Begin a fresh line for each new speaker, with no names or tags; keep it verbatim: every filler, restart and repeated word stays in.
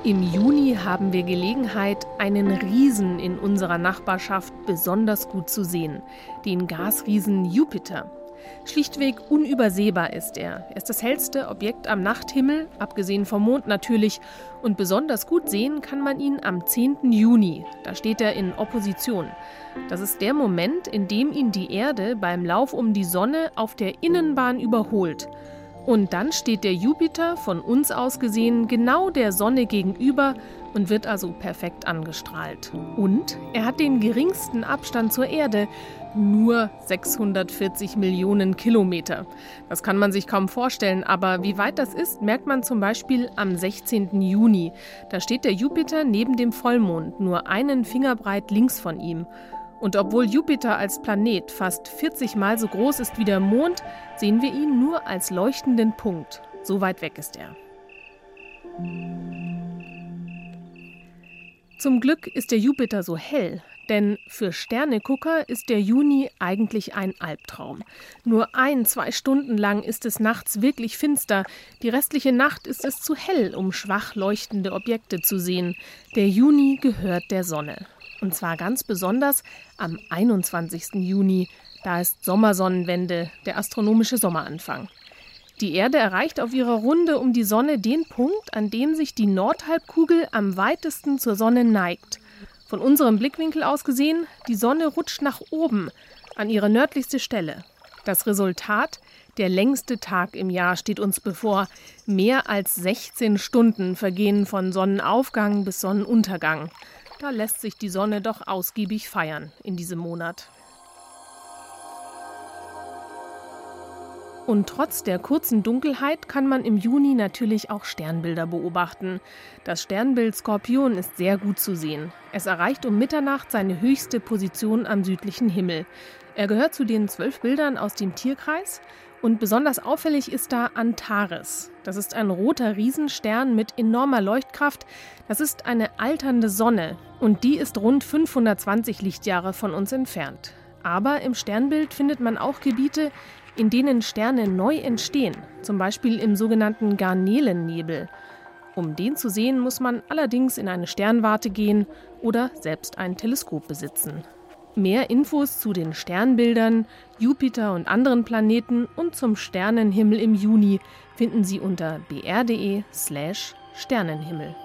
Im Juni haben wir Gelegenheit, einen Riesen in unserer Nachbarschaft besonders gut zu sehen, den Gasriesen Jupiter. Schlichtweg unübersehbar ist er. Er ist das hellste Objekt am Nachthimmel, abgesehen vom Mond natürlich. Und besonders gut sehen kann man ihn am zehnten Juni. Da steht er in Opposition. Das ist der Moment, in dem ihn die Erde beim Lauf um die Sonne auf der Innenbahn überholt. Und dann steht der Jupiter, von uns aus gesehen, genau der Sonne gegenüber und wird also perfekt angestrahlt. Und er hat den geringsten Abstand zur Erde, nur sechshundertvierzig Millionen Kilometer. Das kann man sich kaum vorstellen, aber wie weit das ist, merkt man zum Beispiel am sechzehnten Juni. Da steht der Jupiter neben dem Vollmond, nur einen Fingerbreit links von ihm. Und obwohl Jupiter als Planet fast vierzig Mal so groß ist wie der Mond, sehen wir ihn nur als leuchtenden Punkt. So weit weg ist er. Zum Glück ist der Jupiter so hell, denn für Sternegucker ist der Juni eigentlich ein Albtraum. Nur ein, zwei Stunden lang ist es nachts wirklich finster. Die restliche Nacht ist es zu hell, um schwach leuchtende Objekte zu sehen. Der Juni gehört der Sonne. Und zwar ganz besonders am einundzwanzigsten Juni. Da ist Sommersonnenwende, der astronomische Sommeranfang. Die Erde erreicht auf ihrer Runde um die Sonne den Punkt, an dem sich die Nordhalbkugel am weitesten zur Sonne neigt. Von unserem Blickwinkel aus gesehen, die Sonne rutscht nach oben, an ihre nördlichste Stelle. Das Resultat: der längste Tag im Jahr steht uns bevor. Mehr als sechzehn Stunden vergehen von Sonnenaufgang bis Sonnenuntergang. Da lässt sich die Sonne doch ausgiebig feiern in diesem Monat. Und trotz der kurzen Dunkelheit kann man im Juni natürlich auch Sternbilder beobachten. Das Sternbild Skorpion ist sehr gut zu sehen. Es erreicht um Mitternacht seine höchste Position am südlichen Himmel. Er gehört zu den zwölf Bildern aus dem Tierkreis. Und besonders auffällig ist da Antares. Das ist ein roter Riesenstern mit enormer Leuchtkraft. Das ist eine alternde Sonne und die ist rund fünfhundertzwanzig Lichtjahre von uns entfernt. Aber im Sternbild findet man auch Gebiete, in denen Sterne neu entstehen, zum Beispiel im sogenannten Garnelennebel. Um den zu sehen, muss man allerdings in eine Sternwarte gehen oder selbst ein Teleskop besitzen. Mehr Infos zu den Sternbildern, Jupiter und anderen Planeten und zum Sternenhimmel im Juni finden Sie unter b r punkt d e slash Sternenhimmel.